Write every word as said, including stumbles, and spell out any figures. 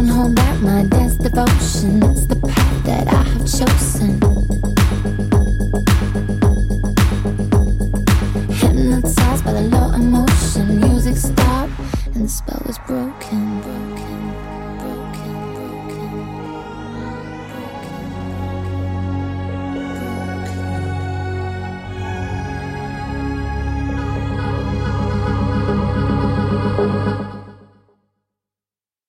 Won't hold back my dance devotion. It's the path that I have chosen.